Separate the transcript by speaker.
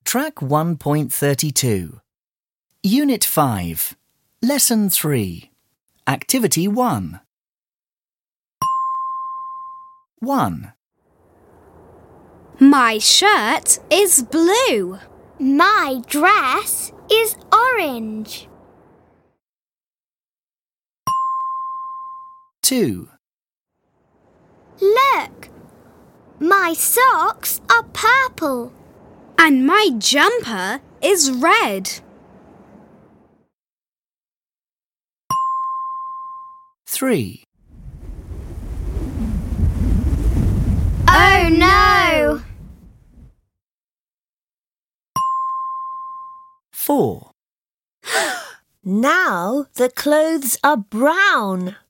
Speaker 1: Track 1.32. Unit 5. Lesson 3. Activity 1. 1.
Speaker 2: My shirt is blue.
Speaker 3: My dress is orange.
Speaker 1: 2.
Speaker 3: Look, my socks are purple.
Speaker 2: And my jumper is red.
Speaker 1: 3.
Speaker 3: Oh no!
Speaker 1: 4.
Speaker 4: Now the clothes are brown.